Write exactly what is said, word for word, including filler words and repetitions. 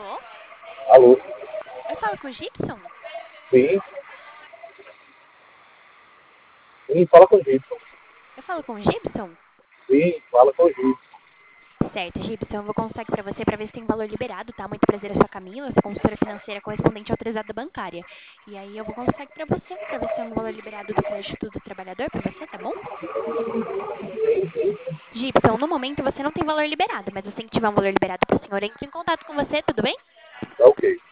Alô? Alô? Eu falo com o Gibson? Sim, sim, fala com o Gibson. Eu falo com o Gibson? Sim, fala com o Gibson. Certo, Gibson, eu vou consultar aqui pra você pra ver se tem valor liberado, tá? Muito prazer, eu sou a Camila, eu sou consultora financeira correspondente autorizada bancária. E aí eu vou consultar aqui pra você, pra ver se tem algum valor liberado do crédito do trabalhador pra você, tá bom? Gibson, no momento você não tem valor liberado, mas assim que tiver um valor liberado pro senhor, eu entro em contato com você, tudo bem? Tá ok.